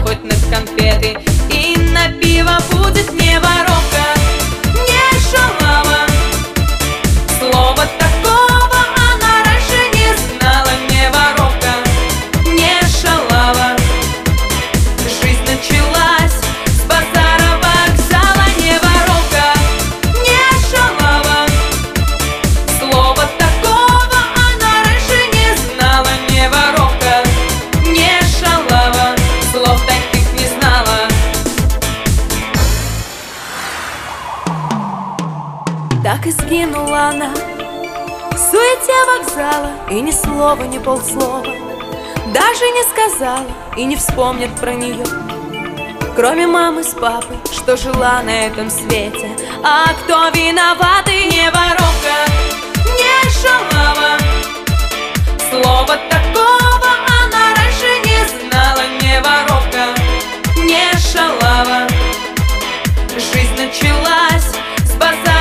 хоть на конфеты, и на пиво будет не воровка, не шалава. Слова такого она раньше не знала. Не воровка, не шалава. Жизнь началась с базара вокзала. Не воровка, не шалава. Слова такого она раньше не знала. Не воровка, не шалава. Слов таких не знала. Так и сгинула она в суете вокзала, и ни слова, ни полслова даже не сказала, и не вспомнят про нее, кроме мамы с папой, что жила на этом свете. А кто виноватый? Не воровка, не шалава. Слова такого она раньше не знала. Не воровка, не шалава. Жизнь началась с базара